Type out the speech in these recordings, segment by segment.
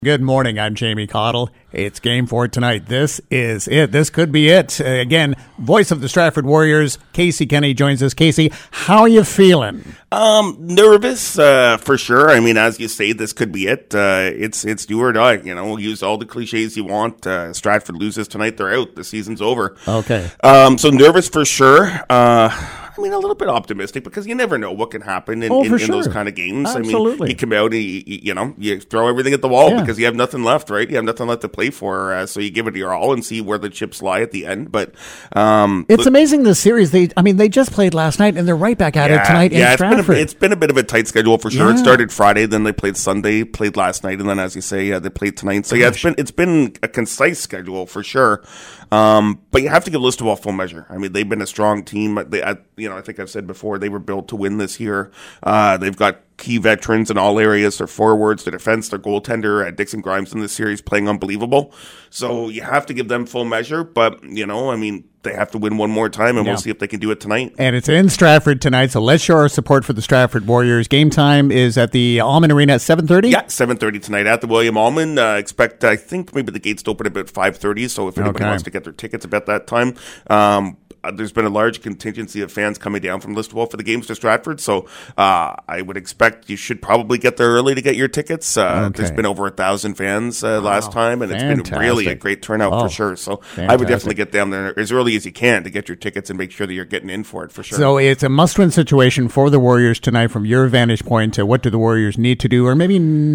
Good morning, I'm Jamie Cottle. It's Game 4 tonight. This is it. This could be it. Again, voice of the Stratford Warriors, Casey Kenny joins us. Casey, how are you feeling? Nervous, for sure. I mean, as you say, this could be it. It's do or die. You know, we'll use all the cliches you want. Stratford loses tonight, they're out. The season's over. Okay. So nervous for sure. I mean, a little bit optimistic because you never know what can happen in those kind of games. Absolutely. I mean, you come out and you throw everything at the wall because you have nothing left, right? You have nothing left to play for, so you give it your all and see where the chips lie at the end. But it's amazing the series. They just played last night and they're right back at it tonight in Stratford. It's been a bit of a tight schedule for sure. It started Friday, then they played Sunday, played last night, and then as you say, they played tonight. So it's been a concise schedule for sure. But you have to give Listowel full measure. I mean, they've been a strong team. I think I've said before, they were built to win this year. They've got key veterans in all areas. Their forwards, their defense, their goaltender, Dixon Grimes in this series playing unbelievable. So you have to give them full measure. But, they have to win one more time, and we'll see if they can do it tonight. And it's in Stratford tonight, so let's show our support for the Stratford Warriors. Game time is at the Allman Arena at 7:30? Yeah, 7:30 tonight at the William Allman. I think maybe the gates open about 5:30, so if anybody wants to get their tickets about that time. There's been a large contingency of fans coming down from Listowel for the games to Stratford, so I would expect you should probably get there early to get your tickets. There's been over 1,000 fans last time, and it's been really a great turnout for sure. So I would definitely get down there as early as you can to get your tickets and make sure that you're getting in for it for sure. So it's a must-win situation for the Warriors tonight from your vantage point. What do the Warriors need to do or maybe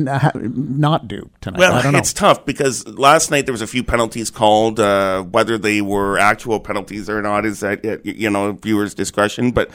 not do tonight? Well, I don't know. It's tough because last night there was a few penalties called. Whether they were actual penalties or not is at viewers' discretion, but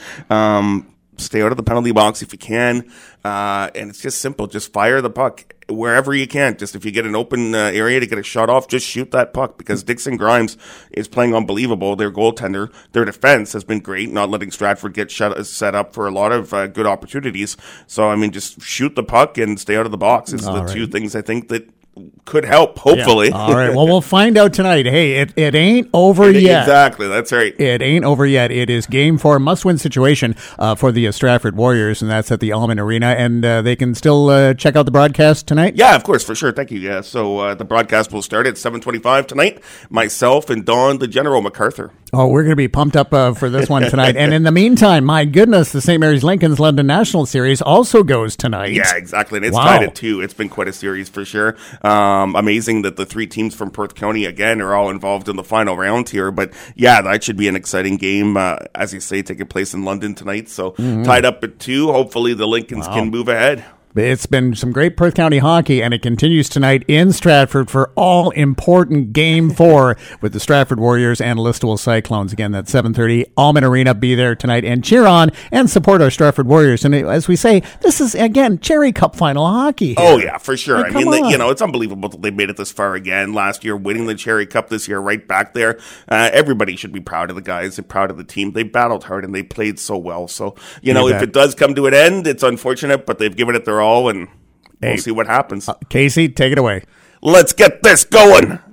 stay out of the penalty box if you can, and it's just simple. Just fire the puck wherever you can. Just if you get an open area to get a shot off, just shoot that puck because Dixon Grimes is playing unbelievable. Their goaltender, their defense has been great, not letting Stratford get set up for a lot of good opportunities. So, just shoot the puck and stay out of the box is the two things I think that could help, hopefully. Yeah. All right. Well, we'll find out tonight. Hey, it ain't over yet. Exactly. That's right. It ain't over yet. It is Game 4, must-win situation for the Stratford Warriors, and that's at the Allman Arena. And they can still check out the broadcast tonight? Yeah, of course, for sure. Thank you. Yeah. So the broadcast will start at 7:25 tonight. Myself and Don, the General MacArthur. Oh, we're going to be pumped up for this one tonight. And in the meantime, my goodness, the St. Mary's Lincoln's London National Series also goes tonight. Yeah, exactly. And it's tied at 2. It's been quite a series for sure. Amazing that the 3 teams from Perth County, again, are all involved in the final round here. But yeah, that should be an exciting game, as you say, taking place in London tonight. So tied up at 2. Hopefully the Lincolns can move ahead. It's been some great Perth County hockey, and it continues tonight in Stratford for all-important Game 4 with the Stratford Warriors and Listowel Cyclones. Again, that's 7:30, Allman Arena. Be there tonight and cheer on and support our Stratford Warriors. And as we say, this is, again, Cherry Cup final hockey here. Oh, yeah, for sure. It's unbelievable that they made it this far again. Last year, winning the Cherry Cup, this year, right back there. Everybody should be proud of the guys and proud of the team. They battled hard, and they played so well. So, if it does come to an end, it's unfortunate, but they've given it their all, and we'll see what happens. Casey, take it away. Let's get this going.